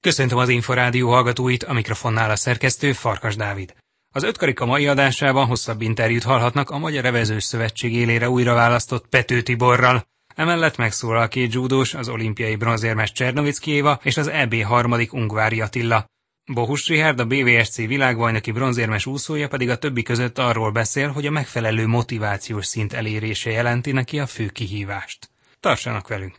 Köszöntöm az Inforádió hallgatóit, a mikrofonnál a szerkesztő Farkas Dávid. Az Ötkarika mai adásában hosszabb interjút hallhatnak a Magyar Evezős Szövetség élére újra választott Pető Tiborral. Emellett megszólal két judós, az olimpiai bronzérmes Csernovicki Éva és az EB harmadik Ungvári Attila. Bohus Richárd, a BVSC világbajnoki bronzérmes úszója pedig a többi között arról beszél, hogy a megfelelő motivációs szint elérése jelenti neki a fő kihívást. Tartsanak velünk!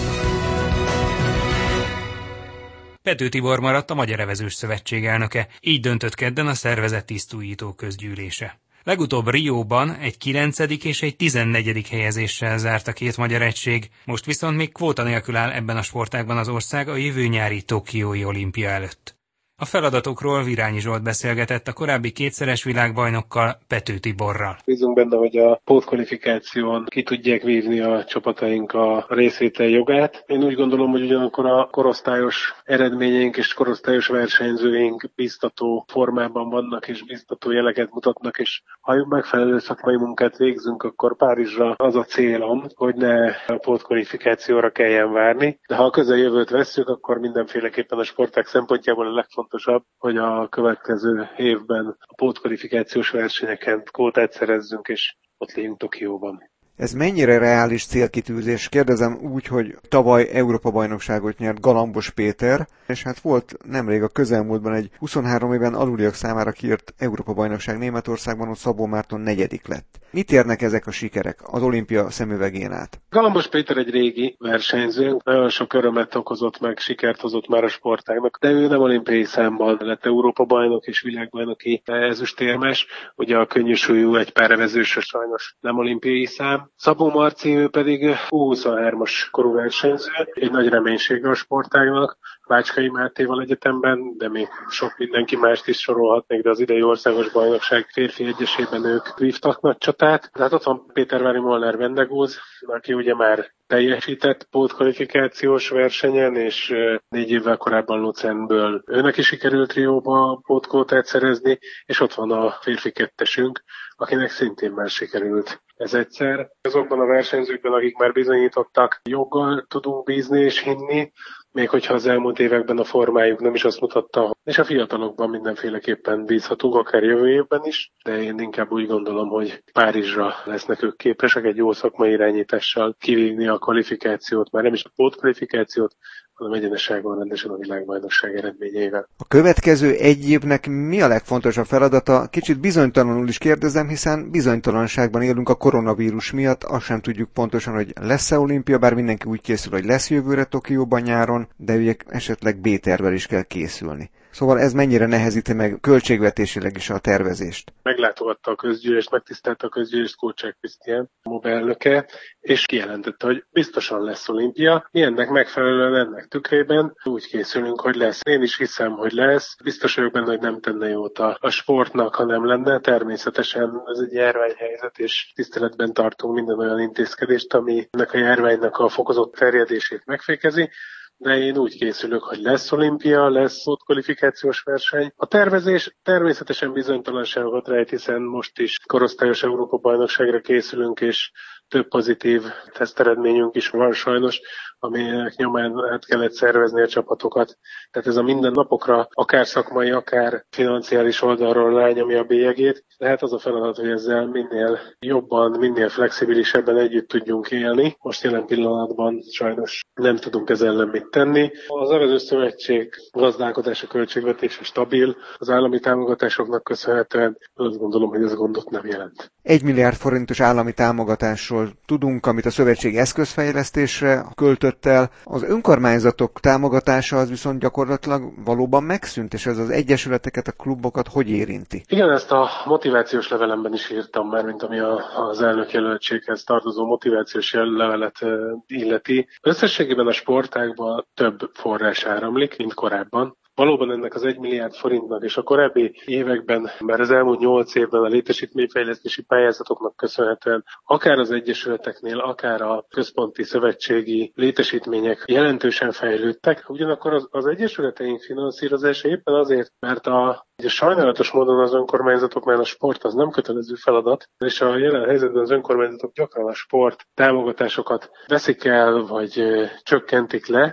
Pető Tibor maradt a Magyar Evezős Szövetség elnöke, így döntött kedden a szervezet tisztújító közgyűlése. Legutóbb Rióban egy 9. és egy 14. helyezéssel zárt a két magyar egység, most viszont még kvóta nélkül áll ebben a sportágban az ország a jövő nyári tokiói olimpia előtt. A feladatokról Virányi Zsolt beszélgetett a korábbi kétszeres világbajnokkal, Pető Tiborral. Bízunk benne, hogy a pótkvalifikáción ki tudják vívni a csapataink a részvétel jogát. Én úgy gondolom, hogy ugyanakkor a korosztályos eredményeink és korosztályos versenyzőink biztató formában vannak és biztató jeleket mutatnak, és ha megfelelő szakmai munkát végzünk, akkor Párizsra az a célom, hogy ne a pótkvalifikációra kelljen várni. De ha a közeljövőt vesszük, akkor mindenféleképpen a sportág szempontjából a legfontosabb, hogy a következő évben a pótkvalifikációs versenyeken kvótát szerezzünk, és ott legyünk Tokióban. Ez mennyire reális célkitűzés? Kérdezem úgy, hogy tavaly Európa-bajnokságot nyert Galambos Péter, és hát volt nemrég a közelmúltban egy 23 éven aluliak számára kiírt Európa-bajnokság Németországban, ott Szabó Márton 4. lett. Mit érnek ezek a sikerek az olimpia szemüvegén át? Galambos Péter egy régi versenyző, nagyon sok örömet okozott meg, sikert hozott már a sportágnak, de ő nem olimpiai számban lett Európa-bajnok és világbajnoki ezüstérmes. Ugye a könnyűsúlyú egy párevezősre sajnos nem olimpiai szám. Szabó Marci, ő pedig U23-as korú versenyző, egy nagy reménysége a sportágnak, Bácskai Mátéval egyetemben, de még sok mindenki mást is sorolhatnék, de az idei országos bajnokság férfi egyesében ők vívtak nagy csatát. Tehát ott van Pétervári Molnár Vendegúz, aki ugye már teljesített pótkvalifikációs versenyen, és 4 évvel korábban Luzernből őnek is sikerült Rióba pótkvótát szerezni, és ott van a férfi kettesünk, akinek szintén már sikerült ez egyszer. Azokban a versenyzőkben, akik már bizonyítottak, joggal tudunk bízni és hinni, még hogyha az elmúlt években a formájuk nem is azt mutatta, és a fiatalokban mindenféleképpen bízhatunk, akár jövő évben is, de én inkább úgy gondolom, hogy Párizsra lesznek ők képesek egy jó szakmai irányítással kivívni a kvalifikációt, már nem is a pótkvalifikációt, hanem egyeneságon rendesen a világbajnokság eredményeivel. A következő egy évnek mi a legfontosabb feladata? Kicsit bizonytalanul is kérdezem, hiszen bizonytalanságban élünk a koronavírus miatt, azt sem tudjuk pontosan, hogy lesz-e olimpia, bár mindenki úgy készül, hogy lesz jövőre Tokióban nyáron, de ugye esetleg B-tervvel is kell készülni. Szóval ez mennyire nehezíti meg költségvetésileg is a tervezést? Meglátogatta a közgyűlést, megtisztelte a közgyűlést Kócsák Krisztián, MOB elnöke, és kijelentette, hogy biztosan lesz olimpia. Mi ennek megfelelően, ennek tükrében úgy készülünk, hogy lesz. Én is hiszem, hogy lesz. Biztos vagyok benne, hogy nem tenne jót a sportnak, ha nem lenne. Természetesen ez egy járványhelyzet, és tiszteletben tartunk minden olyan intézkedést, ami ennek a járványnak a fokozott terjedését megfékezi. De én úgy készülök, hogy lesz olimpia, lesz kvalifikációs verseny. A tervezés természetesen bizonytalanságokat rejt, hiszen most is korosztályos Európa-bajnokságra készülünk, és több pozitív teszteredményünk is van sajnos, aminek nyomán át kellett szervezni a csapatokat. Tehát ez a mindennapokra akár szakmai, akár financiális oldalról rányomja a bélyegét. Tehát az a feladat, hogy ezzel minél jobban, minél flexibilisebben együtt tudjunk élni. Most jelen pillanatban sajnos nem tudunk ezzel ellen mit tenni. Az Evezős Szövetség gazdálkodása, költségvetése stabil, az állami támogatásoknak köszönhetően azt gondolom, hogy ez gondot nem jelent. 1 milliárd forintos állami támogatásról tudunk, amit a szövetség eszközfejlesztésre költött el. Az önkormányzatok támogatása az viszont gyakorlatilag valóban megszűnt, és ez az egyesületeket, a klubokat hogy érinti? Igen, ezt a motivációs levelemben is írtam már, mint ami az elnökjelöltséghez tartozó motivációs levelet illeti. Összességében a sportágban több forrás áramlik, mint korábban. Valóban ennek az 1 milliárd forintnak és a korábbi években, bár az elmúlt 8 évben a létesítményfejlesztési pályázatoknak köszönhetően akár az egyesületeknél, akár a központi szövetségi létesítmények jelentősen fejlődtek. Ugyanakkor az egyesületeink finanszírozása éppen azért, mert ugye sajnálatos módon az önkormányzatoknál a sport az nem kötelező feladat, és a jelen helyzetben az önkormányzatok gyakran a sport támogatásokat veszik el, vagy csökkentik le,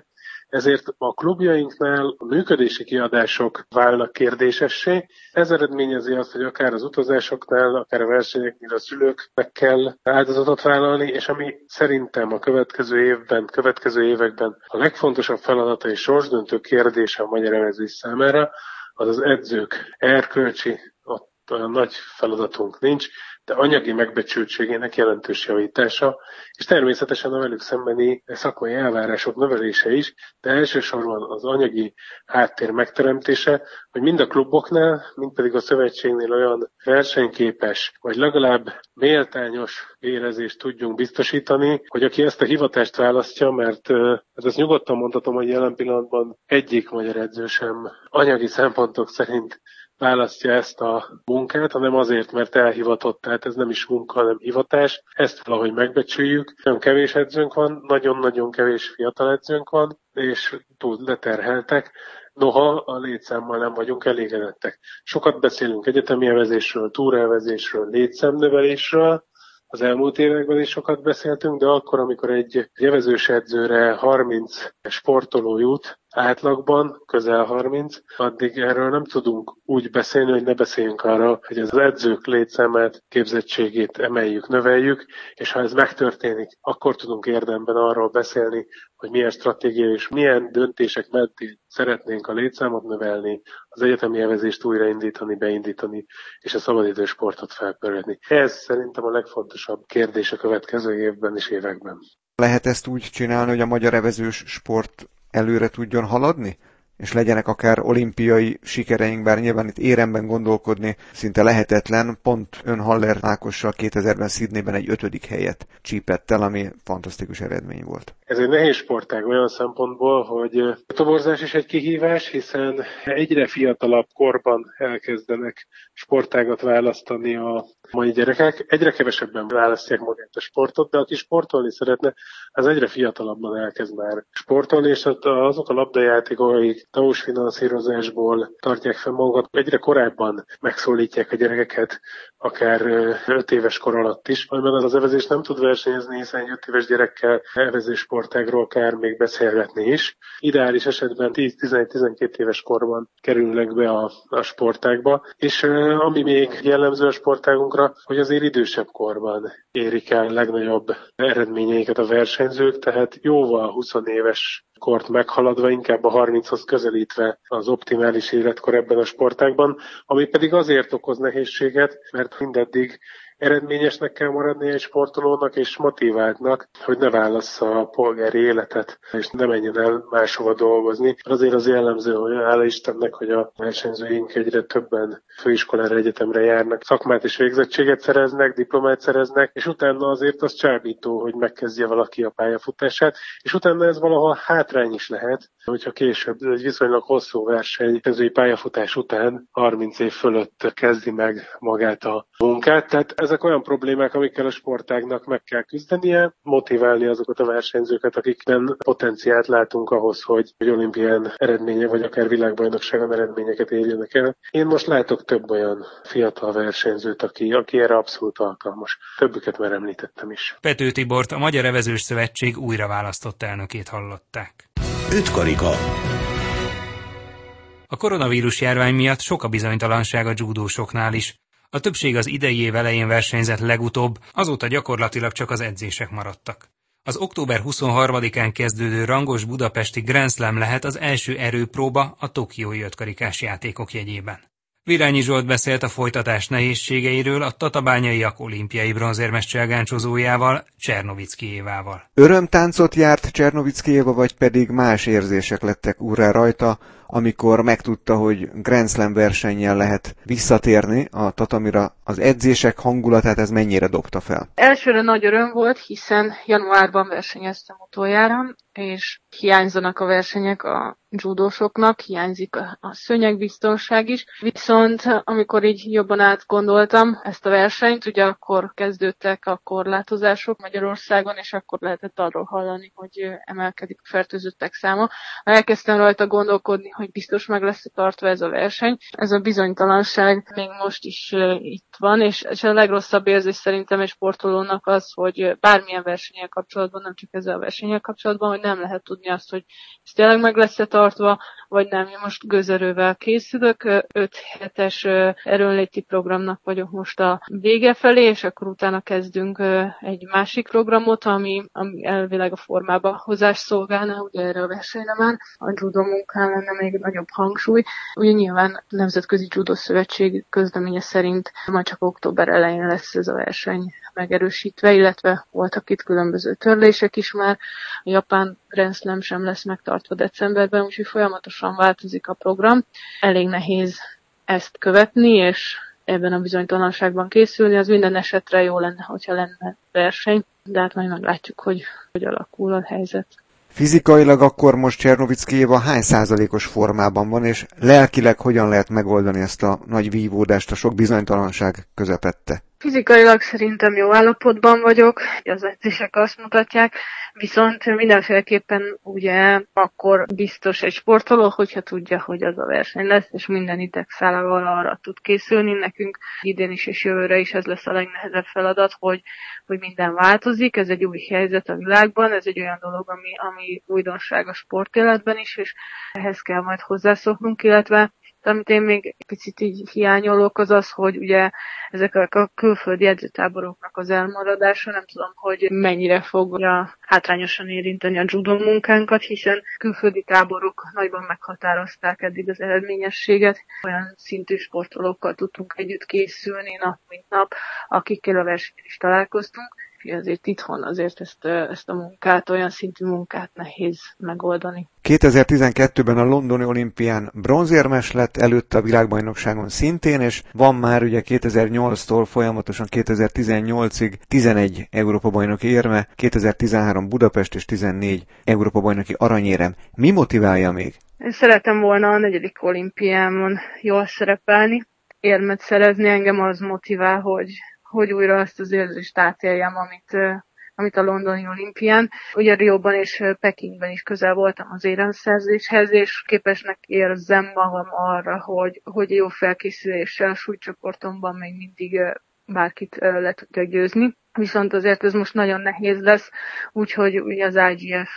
Ezért a klubjainknál a működési kiadások válnak kérdésessé. Ez eredményezi azt, hogy akár az utazásoknál, akár a versenyeknél a szülőknek kell áldozatot vállalni, és ami szerintem a következő években a legfontosabb feladata és sorsdöntő kérdése a magyar evezés számára, az edzők erkölcsi, ott olyan nagy feladatunk nincs, de anyagi megbecsültségének jelentős javítása, és természetesen a velük szembeni szakmai elvárások növelése is, de elsősorban az anyagi háttér megteremtése, hogy mind a kluboknál, mind pedig a szövetségnél olyan versenyképes, vagy legalább méltányos érezést tudjunk biztosítani, hogy aki ezt a hivatást választja, mert ezt nyugodtan mondhatom, hogy jelen pillanatban egyik magyar edző sem anyagi szempontok szerint választja ezt a munkát, hanem azért, mert elhivatott, tehát ez nem is munka, hanem hivatás. Ezt valahogy megbecsüljük. Nagyon kevés edzőnk van, nagyon-nagyon kevés fiatal edzőnk van, és túl leterheltek. Noha a létszámmal nem vagyunk elégedettek. Sokat beszélünk egyetemi evezésről, túraevezésről, létszámnövelésről. Az elmúlt években is sokat beszéltünk, de akkor, amikor egy evezős edzőre 30 sportoló jut, átlagban közel 30, addig erről nem tudunk úgy beszélni, hogy ne beszéljünk arra, hogy az edzők létszámát, képzettségét emeljük, növeljük, és ha ez megtörténik, akkor tudunk érdemben arról beszélni, hogy milyen stratégia és milyen döntések mentén szeretnénk a létszámot növelni, az egyetemi evezést újraindítani, beindítani, és a szabadidős sportot felpörgetni. Ez szerintem a legfontosabb kérdés a következő évben és években. Lehet ezt úgy csinálni, hogy a magyar evezős sport előre tudjon haladni? És legyenek akár olimpiai sikereink, bár nyilván itt éremben gondolkodni szinte lehetetlen, pont ön Haller Ákossal 2000-ben Sydneyben egy 5. helyet csípett el, ami fantasztikus eredmény volt. Ez egy nehéz sportág olyan szempontból, hogy a toborzás is egy kihívás, hiszen egyre fiatalabb korban elkezdenek sportágat választani a mai gyerekek. Egyre kevesebben választják magát a sportot, de aki sportolni szeretne, az egyre fiatalabban elkezd már sportolni, és azok a labdajátékok, akik TAUS finanszírozásból tartják fel magukat, egyre korábban megszólítják a gyerekeket, akár 5 éves kor alatt is, amiben az evezés nem tud versenyezni, hiszen 5 éves gyerekkel evezés sportágról akár még beszélgetni is. Ideális esetben 10-11-12 éves korban kerülnek be a sportágba, és ami még jellemző a sportágunkra, hogy azért idősebb korban érik el legnagyobb eredményeiket a versenyzők, tehát jóval 20 éves kort meghaladva, inkább a 30-hoz közelítve az optimális életkor ebben a sportágban, ami pedig azért okoz nehézséget, mert mindeddig eredményesnek kell maradni egy sportolónak és motiváltnak, hogy ne válassza a polgári életet, és ne menjen el máshova dolgozni. Azért az jellemző, hogy hála Istennek, hogy a versenyzőink egyre többen főiskolára, egyetemre járnak, szakmát és végzettséget szereznek, diplomát szereznek, és utána azért az csábító, hogy megkezdje valaki a pályafutását, és utána ez valahol hátrány is lehet, hogyha később egy viszonylag hosszú versenyzői pályafutás után 30 év fölött kezdi meg magát a munkát. Tehát ezek olyan problémák, amikkel a sportágnak meg kell küzdenie, motiválni azokat a versenyzőket, akikben potenciált látunk ahhoz, hogy olimpián eredmények, vagy akár világbajnokságon eredményeket érjenek el. Én most látok több olyan fiatal versenyzőt, aki erre abszolút alkalmas. Többüket már említettem is. Pető Tibort, a Magyar Evezős Szövetség újra választott elnökét hallották. Ötkarika. A koronavírus járvány miatt sok a bizonytalanság a judósoknál is. A többség az idei év elején versenyzett legutóbb, azóta gyakorlatilag csak az edzések maradtak. Az október 23-án kezdődő rangos budapesti Grand Slam lehet az első erőpróba a tokiói ötkarikás játékok jegyében. Virányi Zsolt beszélt a folytatás nehézségeiről a tatabányaiak olimpiai bronzérmes cselgáncsozójával, Csernovickijévával. Örömtáncot járt Csernovickijéva, vagy pedig más érzések lettek úrrá rajta, amikor megtudta, hogy Grand Slam versennyel lehet visszatérni a tatamira? Az edzések hangulatát ez mennyire dobta fel? Elsőre nagy öröm volt, hiszen januárban versenyeztem utoljára, és hiányzanak a versenyek a judósoknak, hiányzik a szőnyegbiztonság is. Viszont amikor így jobban átgondoltam ezt a versenyt, ugye akkor kezdődtek a korlátozások Magyarországon, és akkor lehetett arról hallani, hogy emelkedik a fertőzöttek száma. Elkezdtem rajta gondolkodni, hogy biztos meg lesz tartva ez a verseny. Ez a bizonytalanság még most is itt van, és a legrosszabb érzés szerintem egy sportolónak az, hogy bármilyen versennyel kapcsolatban, nem csak ezzel a versennyel kapcsolatban, hogy nem lehet tudni azt, hogy ez tényleg meg lesz tartva, vagy nem. Én most gőzerővel készülök, 5 hetes erőnléti programnak vagyok most a vége felé, és akkor utána kezdünk egy másik programot, ami elvileg a formába hozás szolgálna, ugye erre a versenyre már. A judo munkán lenne még nagyobb hangsúly. Ugye nyilván a Nemzetközi Judo Szövetség közleménye szerint majd csak október elején lesz ez a verseny megerősítve, illetve voltak itt különböző törlések is már. A japán Grand Slam sem lesz megtartva decemberben, úgyhogy folyamatosan változik a program. Elég nehéz ezt követni, és ebben a bizonytalanságban készülni, az minden esetre jó lenne, hogyha lenne verseny, de hát majd meglátjuk, hogy alakul a helyzet. Fizikailag akkor most Csernovicki Éva hány százalékos formában van, és lelkileg hogyan lehet megoldani ezt a nagy vívódást a sok bizonytalanság közepette? Fizikailag szerintem jó állapotban vagyok, az edzések azt mutatják, viszont mindenféleképpen ugye akkor biztos egy sportoló, hogyha tudja, hogy az a verseny lesz, és minden idegszálával arra tud készülni. Nekünk idén is és jövőre is ez lesz a legnehezebb feladat, hogy minden változik, ez egy új helyzet a világban, ez egy olyan dolog, ami újdonság a sportéletben is, és ehhez kell majd hozzászoknunk, illetve amit én még picit így hiányolok, az, hogy ugye ezek a külföldi edzőtáboroknak az elmaradása, nem tudom, hogy mennyire fogja hátrányosan érinteni a judo munkánkat, hiszen külföldi táborok nagyban meghatározták eddig az eredményességet. Olyan szintű sportolókkal tudtunk együtt készülni nap mint nap, akikkel a versenyen is találkoztunk. Azért itthon ezt a munkát, olyan szintű munkát nehéz megoldani. 2012-ben a londoni olimpián bronzérmes lett, előtte a világbajnokságon szintén, és van már ugye 2008-tól folyamatosan 2018-ig 11 Európa-bajnoki érme, 2013 Budapest és 14 Európa-bajnoki aranyérem. Mi motiválja még? Én szeretem volna a 4. olimpiámon jól szerepelni, érmet szerezni, engem az motivál, hogy újra azt az érzést átéljem, amit a londoni olimpián. Ugye Rióban és Pekingben is közel voltam az éremszerzéshez, és képesnek érzem magam arra, hogy jó felkészüléssel a súlycsoportomban még mindig bárkit le tudja győzni. Viszont azért ez most nagyon nehéz lesz, úgyhogy ugye az IGF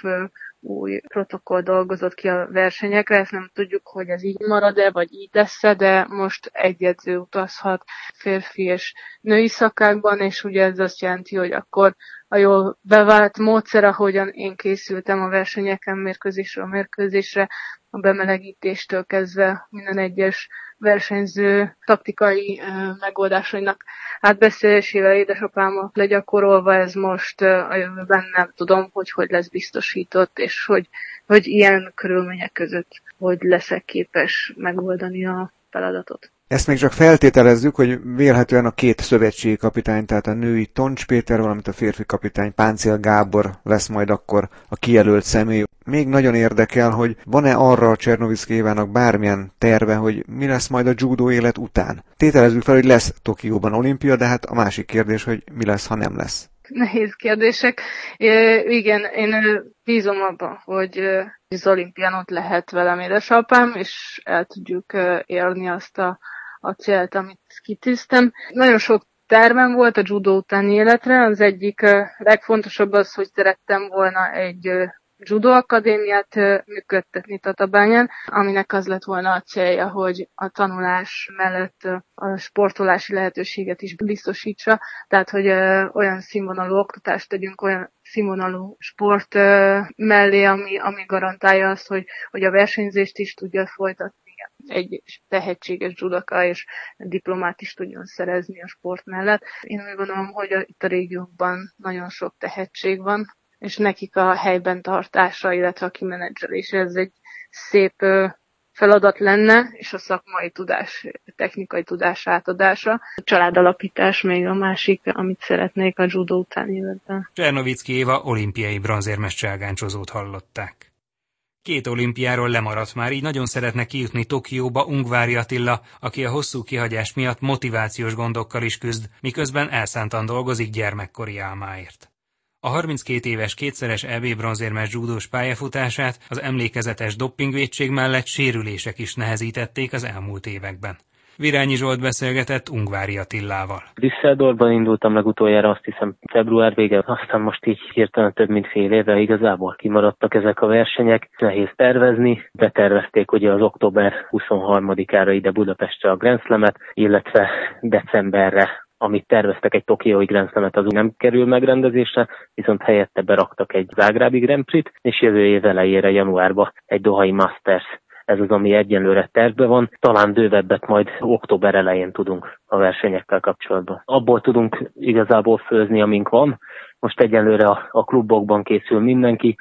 új protokoll dolgozott ki a versenyekre, ezt nem tudjuk, hogy ez így marad-e, vagy így lesz-e, de most egy edző utazhat férfi és női szakákban, és ugye ez azt jelenti, hogy akkor a jól bevált módszer, ahogyan én készültem a versenyeken mérkőzésre, a bemelegítéstől kezdve minden egyes versenyző taktikai megoldásainak átbeszélésével édesapámmal legyakorolva, ez most a jövőben nem tudom, hogy lesz biztosított, és hogy ilyen körülmények között hogy leszek képes megoldani a feladatot. Ezt még csak feltételezzük, hogy vélhetően a két szövetségi kapitány, tehát a női Toncs Péter, valamint a férfi kapitány Páncél Gábor lesz majd akkor a kijelölt személy. Még nagyon érdekel, hogy van-e arra a Csernovicki Évának bármilyen terve, hogy mi lesz majd a judo élet után. Tételezzük fel, hogy lesz Tokióban olimpia, de hát a másik kérdés, hogy mi lesz, ha nem lesz. Nehéz kérdések. Igen, én bízom abban, hogy az olimpián ott lehet velem édesapám, és el tudjuk érni azt a célt, amit kitűztem. Nagyon sok tervem volt a judo utáni életre. Az egyik legfontosabb az, hogy szerettem volna egy judo akadémiát működtetni Tatabányán, aminek az lett volna a célja, hogy a tanulás mellett a sportolási lehetőséget is biztosítsa, tehát hogy olyan színvonalú oktatást tegyünk, olyan színvonalú sport mellé, ami garantálja azt, hogy a versenyzést is tudja folytatni egy tehetséges judoka, és diplomát is tudjon szerezni a sport mellett. Én úgy gondolom, hogy itt a régiókban nagyon sok tehetség van, és nekik a helyben tartása, illetve a kimenedzselése, ez egy szép feladat lenne, és a szakmai tudás, technikai tudás átadása. A családalapítás még a másik, amit szeretnék a judo utáni életben. Csernovicki Éva olimpiai bronzérmes cselgáncsozót hallották. 2 olimpiáról lemaradt már, így nagyon szeretne kijutni Tokióba Ungvári Attila, aki a hosszú kihagyás miatt motivációs gondokkal is küzd, miközben elszántan dolgozik gyermekkori álmáért. A 32 éves kétszeres EB bronzérmes judós pályafutását az emlékezetes doppingvétség mellett sérülések is nehezítették az elmúlt években. Virányi Zsolt beszélgetett Ungvári Attilával. Düsseldorfban indultam legutoljára, azt hiszem február vége, aztán most így hirtelen több mint fél éve igazából kimaradtak ezek a versenyek. Nehéz tervezni, betervezték ugye az október 23-ára ide Budapestre a Grand Slamet, illetve decemberre, amit terveztek egy tokiói Grand Slamet, az nem kerül megrendezésre, viszont helyette beraktak egy zágrábi Grand Prix-t, és jövő év elejére januárban egy dohai Masters. Ez az, ami egyenlőre tervben van. Talán bővebbet majd október elején tudunk a versenyekkel kapcsolatban. Abból tudunk igazából főzni, amink van. Most egyenlőre a klubokban készül mindenki.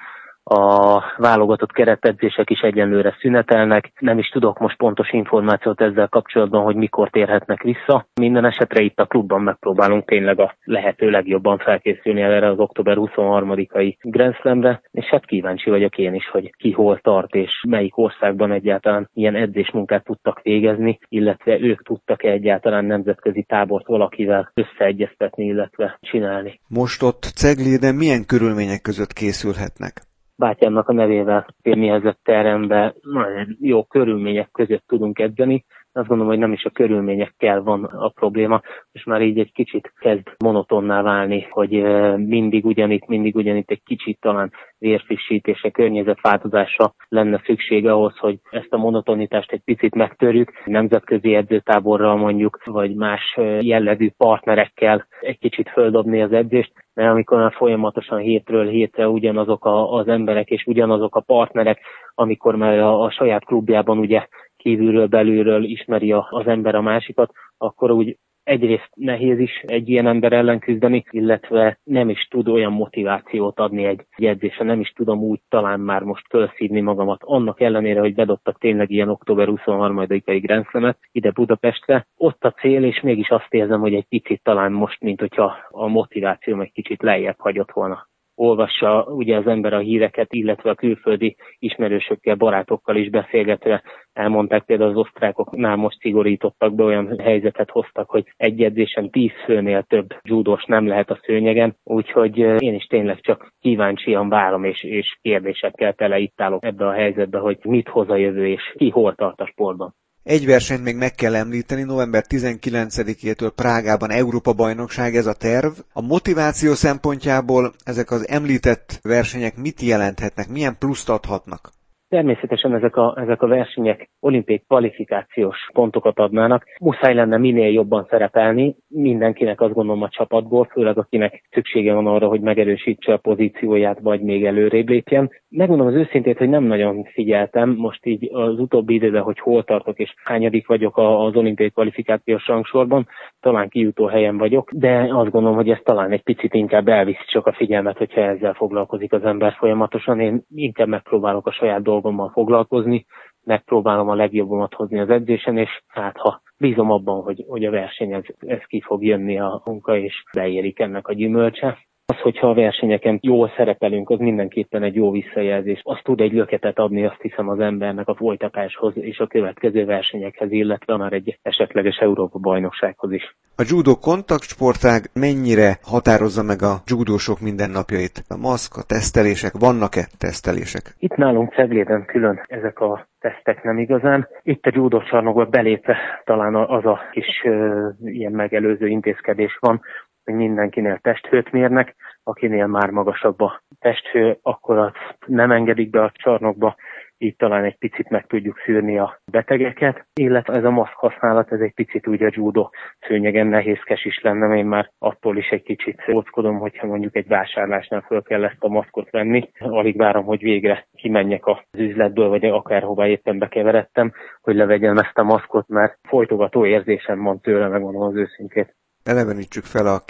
A válogatott keretedzések is egyenlőre szünetelnek. Nem is tudok most pontos információt ezzel kapcsolatban, hogy mikor térhetnek vissza. Minden esetre itt a klubban megpróbálunk tényleg a lehető legjobban felkészülni erre az október 23-ai Grand Slamre, és hát kíváncsi vagyok én is, hogy ki hol tart, és melyik országban egyáltalán ilyen edzésmunkát tudtak végezni, illetve ők tudtak-e egyáltalán nemzetközi tábort valakivel összeegyeztetni, illetve csinálni. Most ott Cegléden milyen körülmények között készülhetnek? Bátyámnak a nevével férmihezett terembe nagyon jó körülmények között tudunk edzeni. Azt gondolom, hogy nem is a körülményekkel van a probléma, és már így egy kicsit kezd monotonná válni, hogy mindig ugyanitt egy kicsit talán vérfrissítése, környezetváltozásra lenne szükség ahhoz, hogy ezt a monotonitást egy picit megtörjük. Nemzetközi edzőtáborral mondjuk, vagy más jellegű partnerekkel egy kicsit földobni az edzést, mert amikor már folyamatosan hétről hétre ugyanazok az emberek és ugyanazok a partnerek, amikor már a saját klubjában ugye kívülről, belülről ismeri az ember a másikat, akkor úgy egyrészt nehéz is egy ilyen ember ellen küzdeni, illetve nem is tud olyan motivációt adni egy edzésre, nem is tudom úgy talán már most fölszívni magamat. Annak ellenére, hogy bedobtak tényleg ilyen október 23-ai Grand Slamet ide Budapestre, ott a cél, és mégis azt érzem, hogy egy picit talán most, mint hogyha a motivációm egy kicsit lejjebb hagyott volna. Olvassa ugye az ember a híreket, illetve a külföldi ismerősökkel, barátokkal is beszélgetve. Elmondták például az osztrákoknál most szigorítottak be, olyan helyzetet hoztak, hogy egy edzésen 10 főnél több judós nem lehet a szőnyegen. Úgyhogy én is tényleg csak kíváncsian várom, és kérdésekkel tele itt állok ebbe a helyzetbe, hogy mit hoz a jövő, és ki hol tart a sportban. Egy versenyt még meg kell említeni, november 19-től Prágában Európa-bajnokság, ez a terv. A motiváció szempontjából ezek az említett versenyek mit jelenthetnek, milyen pluszt adhatnak? Természetesen ezek a versenyek olimpiai kvalifikációs pontokat adnának. Muszáj lenne minél jobban szerepelni, mindenkinek azt gondolom a csapatból, főleg akinek szüksége van arra, hogy megerősítse a pozícióját, vagy még előrébb lépjen. Megmondom az őszintét, hogy nem nagyon figyeltem most így az utóbbi időben, hogy hol tartok és hányadik vagyok az olimpiai kvalifikációs rangsorban. Talán kijutó helyen vagyok, de azt gondolom, hogy ez talán egy picit inkább elviszi csak a figyelmet, hogyha ezzel foglalkozik az ember folyamatosan. Én inkább megpróbálok a saját dolgommal foglalkozni, megpróbálom a legjobbamat hozni az edzésen, és hát ha bízom abban, hogy a verseny ez ki fog jönni a munka, és beérik ennek a gyümölcse. Az, hogyha a versenyeken jól szerepelünk, az mindenképpen egy jó visszajelzés. Az tud egy löketet adni, azt hiszem, az embernek a folytatáshoz és a következő versenyekhez, illetve már egy esetleges Európa-bajnoksághoz is. A judo kontaktsportág mennyire határozza meg a judósok mindennapjait? A maszk, a tesztelések, vannak-e tesztelések? Itt nálunk Cegléden külön ezek a tesztek nem igazán. Itt a judó csarnokba belépve talán az a kis ilyen megelőző intézkedés van, hogy mindenkinél testhőt mérnek, akinél már magasabb a testhő, akkor azt nem engedik be a csarnokba, így talán egy picit meg tudjuk szűrni a betegeket, illetve ez a maszk használat, ez egy picit úgy a judo szőnyegen nehézkes is lenne, én már attól is egy kicsit óckodom, hogyha mondjuk egy vásárlásnál föl kell ezt a maszkot venni. Alig várom, hogy végre kimenjek az üzletből, vagy akárhová éppen bekeveredtem, hogy levegyem ezt a maszkot, mert folytogató érzésem van tőle, megmondom az őszintét. Elevenítsük fel a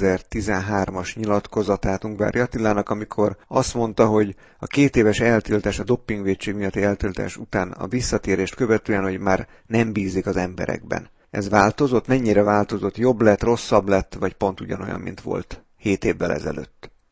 2013-as nyilatkozatát Ungvári Attilának, amikor azt mondta, hogy a 2 éves eltiltás, a doppingvétség miatti eltiltás után a visszatérést követően, hogy már nem bízik az emberekben. Ez változott? Mennyire változott? Jobb lett, rosszabb lett, vagy pont ugyanolyan, mint volt 7 évvel ezelőtt?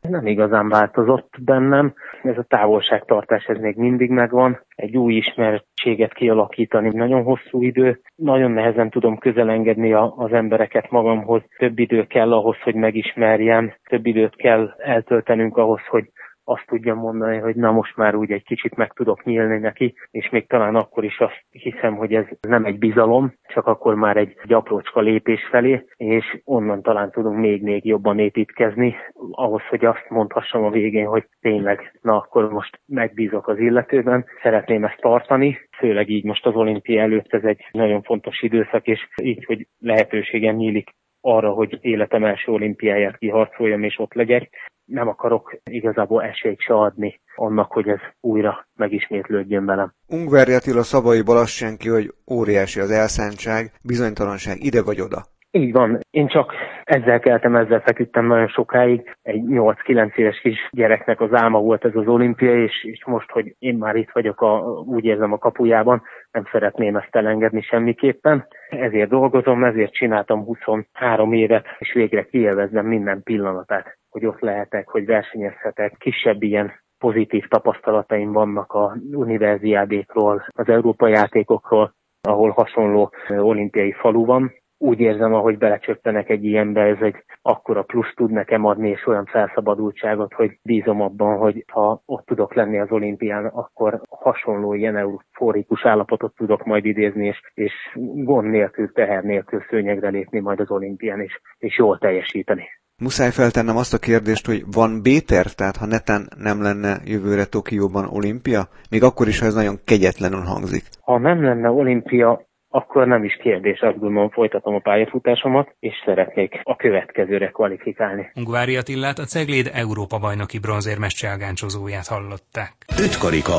Nem igazán változott bennem. Ez a távolságtartás, ez még mindig megvan. Egy új ismertséget kialakítani nagyon hosszú idő. Nagyon nehezen tudom közelengedni az embereket magamhoz. Több idő kell ahhoz, hogy megismerjem. Több időt kell eltöltenünk ahhoz, hogy azt tudjam mondani, hogy na most már úgy egy kicsit meg tudok nyílni neki, és még talán akkor is azt hiszem, hogy ez nem egy bizalom, csak akkor már egy aprócska lépés felé, és onnan talán tudunk még jobban építkezni, ahhoz, hogy azt mondhassam a végén, hogy tényleg, na akkor most megbízok az illetőben, szeretném ezt tartani, főleg így most az olimpia előtt ez egy nagyon fontos időszak, és így, hogy lehetőségem nyílik arra, hogy életem első olimpiáját kiharcoljam és ott legyek. Nem akarok igazából esélyt se adni annak, hogy ez újra megismétlődjön velem. Ungvári Attila szavaiból azt jön ki, hogy óriási az elszántság, bizonytalanság ide vagy oda. Így van. Én csak ezzel keltem, ezzel feküdtem nagyon sokáig. Egy 8-9 éves kis gyereknek az álma volt ez az olimpia, és most, hogy én már itt vagyok, úgy érzem a kapujában, nem szeretném ezt elengedni semmiképpen. Ezért dolgozom, ezért csináltam 23 évet, és végre kiélvezem minden pillanatát, hogy ott lehetek, hogy versenyezhetek. Kisebb ilyen pozitív tapasztalataim vannak a univerziádékról, az Európa játékokról, ahol hasonló olimpiai falu van. Úgy érzem, ahogy belecsöppenek egy ilyenbe, ez egy akkora plusz tud nekem adni, és olyan felszabadultságot, hogy bízom abban, hogy ha ott tudok lenni az olimpián, akkor hasonló ilyen eufórikus állapotot tudok majd idézni, és gond nélkül, teher nélkül szőnyegre lépni majd az olimpián, és jól teljesíteni. Muszáj feltennem azt a kérdést, hogy van B-terv, tehát ha netán nem lenne jövőre Tokióban olimpia, még akkor is, ha ez nagyon kegyetlenül hangzik. Ha nem lenne olimpia, akkor nem is kérdés, azt gondolom, folytatom a pályafutásomat, és szeretnék a következőre kvalifikálni. Ungvári Attilát, a Cegléd Európa-bajnoki bronzérmes cselgáncsozóját hallották. Ötkarika.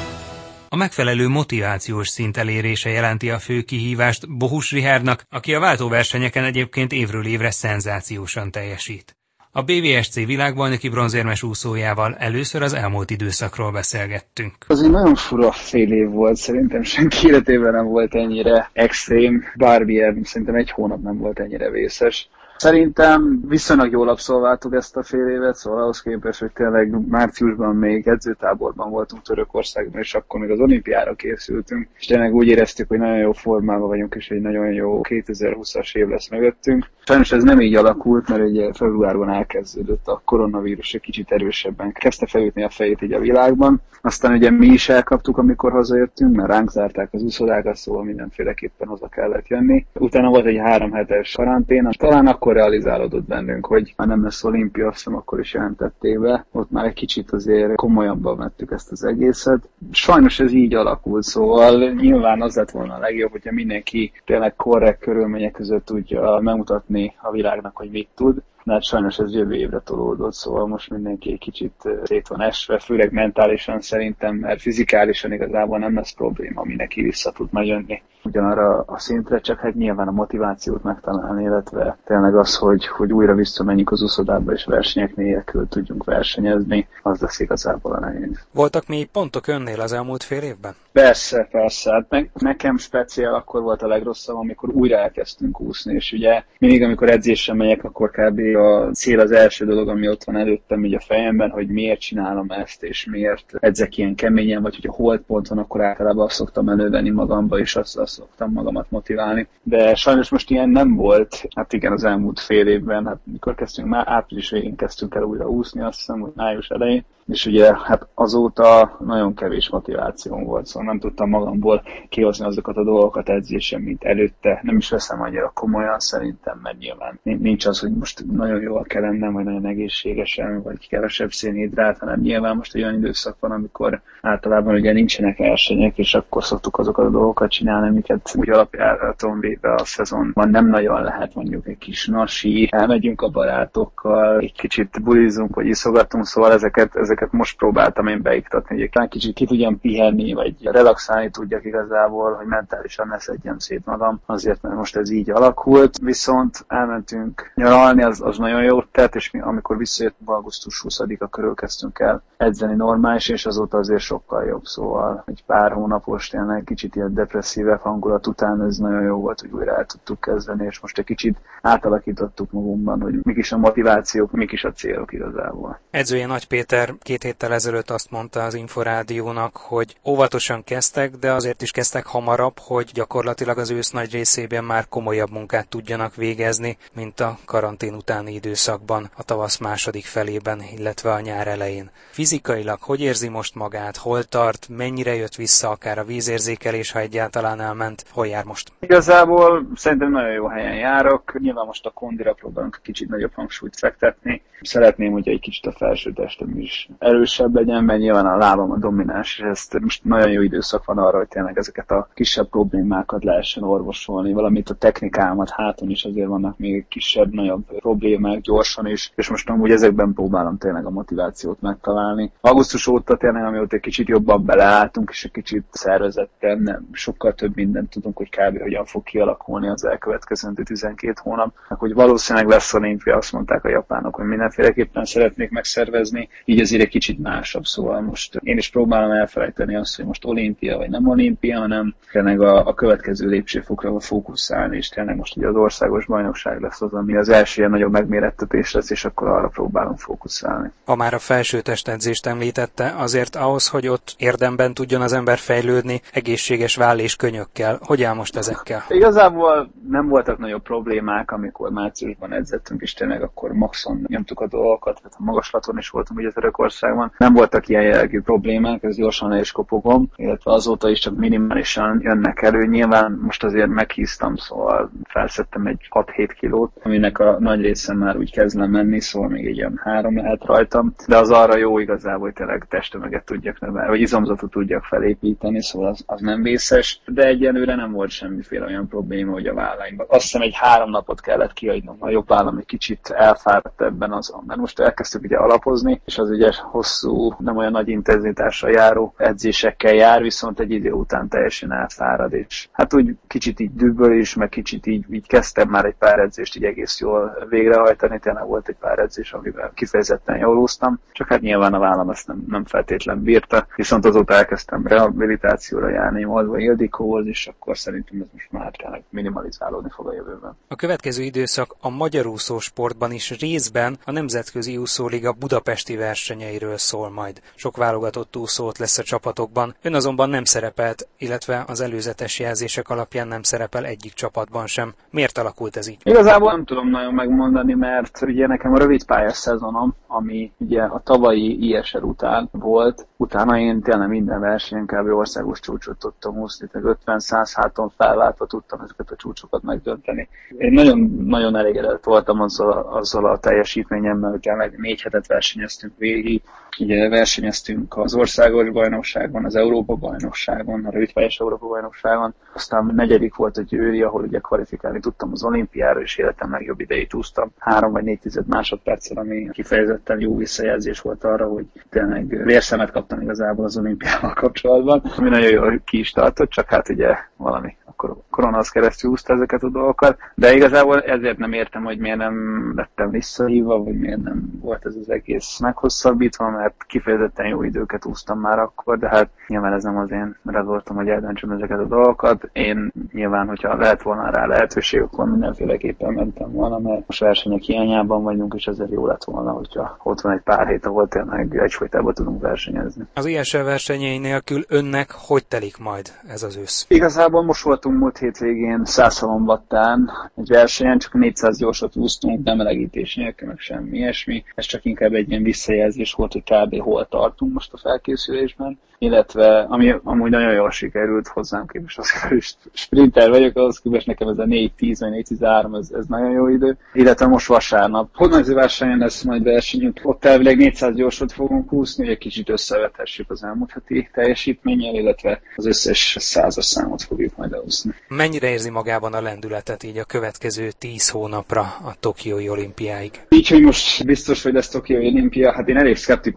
A megfelelő motivációs szint elérése jelenti a fő kihívást Bohus Richardnak, aki a váltóversenyeken egyébként évről évre szenzációsan teljesít. A BVSC világbajnoki bronzérmes úszójával először az elmúlt időszakról beszélgettünk. Az egy nagyon fura fél év volt, szerintem senki életében nem volt ennyire extrém, bármilyen, szerintem egy hónap nem volt ennyire vészes. Szerintem viszonylag jól abszolváltuk ezt a fél évet, szóval ahhoz képest, hogy tényleg márciusban még edzőtáborban voltunk Törökországban, és akkor még az olimpiára készültünk, és tényleg úgy éreztük, hogy nagyon jó formában vagyunk, és egy nagyon jó 2020-as év lesz mögöttünk. Sajnos ez nem így alakult, mert ugye februárban elkezdődött a koronavírus, egy kicsit erősebben kezdte felütni a fejét így a világban. Aztán ugye mi is elkaptuk, amikor hazajöttünk, mert ránk zárták az úszodákat, szóval mindenféleképpen haza kellett jönni. Utána volt egy 3 hetes karantén, talán akkor realizálódott bennünk, hogy már nem lesz olimpia, azt hiszem akkor is jelentették be. Ott már egy kicsit azért komolyabban vettük ezt az egészet. Sajnos ez így alakult, szóval nyilván az lett volna a legjobb, hogyha mindenki tényleg korrekt körülmények között tudja megmutatni a világnak, hogy mit tud. De hát sajnos ez jövő évre tolódott, szóval most mindenki egy kicsit szét van esve, főleg mentálisan szerintem, mert fizikálisan igazából nem lesz probléma, mindenki vissza tud majd jönni ugyanarra a szintre, csak hát nyilván a motivációt megtalálni, illetve tényleg az, hogy újra visszamenjünk az úszodába és versenyek nélkül tudjunk versenyezni, az lesz igazából a nehéz. Voltak még pontok önnél az elmúlt fél évben? Persze. Hát nekem speciál akkor volt a legrosszabb, amikor újra elkezdtünk úszni, és ugye mindig, amikor edzésre megyek, akkor kb. A cél az első dolog, ami ott van előttem így a fejemben, hogy miért csinálom ezt, és miért edzek ilyen keményen, vagy hogyha holdpont van, akkor általában azt szoktam elővenni magamba, és azt szoktam magamat motiválni. De sajnos most ilyen nem volt. Hát igen, az elmúlt fél évben, hát mikor kezdtünk, már április végén kezdtünk el újra úszni, azt hiszem, hogy május elején. És ugye hát azóta nagyon kevés motivációm volt, szóval nem tudtam magamból kihozni azokat a dolgokat edzésen, mint előtte. Nem is veszem annyira komolyan szerintem, mert nyilván nincs az, hogy most nagyon jól kell lennem, vagy nagyon egészségesen, vagy kevesebb szénhidrát, hanem nyilván most egy olyan időszak van, amikor általában ugye nincsenek versenyek, és akkor szoktuk azokat a dolgokat csinálni, amiket úgy alapjáraton véve a szezonban nem nagyon lehet, mondjuk egy kis nasi, elmegyünk a barátokkal, egy kicsit bulizunk, vagy iszogatunk, szóval ezeket ezeket most próbáltam én beiktatni, hogy egy kicsit ki tudjam pihenni, vagy relaxálni tudjak igazából, hogy mentálisan ne szedjem szét magam, azért, mert most ez így alakult. Viszont elmentünk nyaralni, az nagyon jót tett, és mi, amikor visszajöttünk augusztus 20-a körül kezdtünk el edzeni normális, és azóta azért sokkal jobb, szóval egy pár hónapos, tényleg kicsit ilyen depresszívebb hangulat után ez nagyon jó volt, hogy újra el tudtuk kezdeni, és most egy kicsit átalakítottuk magunkban, hogy mik is a motivációk, mik is a célok igazából. Edzője Nagy Péter 2 héttel ezelőtt azt mondta az Inforádiónak, hogy óvatosan kezdtek, de azért is kezdtek hamarabb, hogy gyakorlatilag az ősz nagy részében már komolyabb munkát tudjanak végezni, mint a karantén utáni időszakban, a tavasz második felében, illetve a nyár elején. Fizikailag hogy érzi most magát, hol tart, mennyire jött vissza akár a vízérzékelés, ha egyáltalán elment, hol jár most? Igazából szerintem nagyon jó helyen járok, nyilván most a kondira próbálunk kicsit nagyobb hangsúlyt fektetni. Szeretném, hogy egy kicsit a felső testem is erősebb legyen, mert nyilván a lábam a domináns, és ezt most nagyon jó időszak van arra, hogy tényleg ezeket a kisebb problémákat lehessen orvosolni, valamint a technikámat háton is azért vannak még kisebb, nagyobb problémák gyorsan is, és most amúgy ezekben próbálom tényleg a motivációt megtalálni. Augusztus óta tényleg, amióta egy kicsit jobban beleálltunk, és egy kicsit szervezetten, nem, sokkal több mindent tudunk, hogy kb. Hogyan fog kialakulni az elkövetkezendő 12 hónap. Hogy valószínűleg lesz olimpia, azt mondták a japánok, hogy mindenféleképpen szeretnék megszervezni, így azért egy kicsit másabb, szóval most én is próbálom elfelejteni azt, hogy most olimpia vagy nem olimpia, hanem tényleg a következő lépcsőfokra fókuszálni, és tényleg most ugye az országos bajnokság lesz az, ami az első ilyen nagyobb megmérettetés lesz, és akkor arra próbálom fókuszálni. Ha már a felső testedzést említette, azért ahhoz, hogy ott érdemben tudjon az ember fejlődni, egészséges váll és könyökkel. Hogy áll most ezekkel? Igazából nem voltak nagyobb problémák, amikor márciusban edzettünk, és tényleg akkor maxon nyomtuk a dolgokat, tehát a magaslaton is voltunk ugye Törökországban. Nem voltak ilyen jellegű problémák, ez gyorsan le is kopogom, illetve azóta is csak minimálisan jönnek elő. Nyilván most azért meghíztam, szóval felszettem egy 6-7 kilót, aminek a nagy része már úgy kezd lemenni, szóval még egy ilyen 3 lehet rajtam, de az arra jó igazából, hogy tényleg testtömeget tudjak növelni, vagy izomzatot tudjak felépíteni, szóval az nem vészes, de egyelőre nem volt semmiféle olyan probléma, hogy a vállaimban. Azt hiszem egy 3 napot kellett kihagynom, a jobb vállam egy kicsit elfáradt ebben azon, mert most elkezdtük ugye alapozni, és az ugye hosszú, nem olyan nagy intenzitással járó edzésekkel jár, viszont egy idő után teljesen elfárad, és hát úgy kicsit így dübböl is, meg kicsit így kezdtem már egy pár edzést így egész jól végrehajtani, tényleg volt egy pár edzés, amivel kifejezetten jól úsztam, csak hát nyilván a vállam ezt nem feltétlen bírta, viszont azóta elkezdtem rehabilitációra járni Moldva Ildikóhoz, és akkor szerintem ez most már tényleg minimalizálódni fog a jövőben. A következő időszak a magyar úszósportban is részben a Nemzetközi Úszóliga budapesti versenyeiről szól majd. Sok válogatott úszót lesz a csapatokban, ön azonban nem szerepelt, illetve az előzetes jelzések alapján nem szerepel egyik csapatban sem. Miért alakult ez így? Igazából nem tudom nagyon megmondani, mert ugye nekem a rövid pályás szezonom, ami ugye a tavalyi ISL után volt, utána én tényleg minden versenyen kb. Országos csúcsot tudtam úszni, tehát 50-100 háton felváltva tudtam ezeket a csúcsokat megdönteni. Én nagyon elégedett voltam azzal a teljesítményemmel, hogy tényleg 4 hetet versenyeztünk végig, ugye versenyeztünk az országos bajnokságban, az Európa bajnokságon, a rövidpályás Európa bajnokságon, aztán 4. volt a Győri, ahol ugye kvalifikálni tudtam az olimpiára, és életem legjobb idejét úsztam 3 vagy 4 másodperccel, ami kifejezetten jó visszajelzés volt arra, hogy tényleg vérszemet kaptam igazából az olimpiával kapcsolatban, ami nagyon jól ki is tartott, csak hát ugye valami akkor koronához keresztül úszta ezeket a dolgokat, de igazából ezért nem értem, hogy miért nem lettem visszahívva, vagy miért nem volt ez az egész meghosszabbítva, mert kifejezetten jó időket úsztam már akkor, de hát nyilván ez nem az én rezortom, hogy eldöntsem ezeket a dolgokat. Én nyilván, hogyha lehet volna rá lehetőség, akkor mindenféleképpen mentem volna, mert most versenyek hiányában vagyunk, és ezért jó lett volna, hogyha ott van egy pár hét, ahol tényleg egyfolytában tudunk versenyezni. Az ISL versenyei nélkül önnek hogy telik majd ez az ősz? Igazából most voltunk múlt hétvégén Szászhalombattán egy versenyen, csak 400 gyorsat úsztunk, bemelegítés nélkül, meg semmi ilyesmi. Ez csak inkább egy ilyen visszajelzés volt, hogy kb. Hol tartunk most a felkészülésben, illetve ami amúgy nagyon jól sikerült hozzám képest, az sprinter vagyok, ahhoz képest nekem ez a 4:10 vagy 4:13, ez nagyon jó idő. Illetve most vasárnap Podmajzi versenyen lesz majd versenyünk, ott elvileg 400 gyorsat fogunk úszni, hogy egy kicsit összevethessük az elmúlt heti teljesítménnyel, illetve az összes 100-as számot fogjuk majd elúszni. Mennyire érzi magában a lendületet így a következő 10 hónapra a Tokiói olimpiáig? Így, hogy most biztos, hogy lesz Tokiói olimpia, hát én elég szkeptikus